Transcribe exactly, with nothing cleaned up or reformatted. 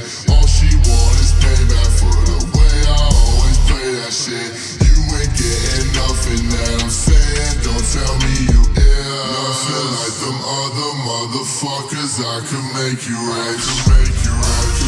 All she want is payback for the way I always play that shit. You ain't getting nothing that I'm saying, don't tell me you ill. Nothing like them other motherfuckers, I could make you right, could make you right.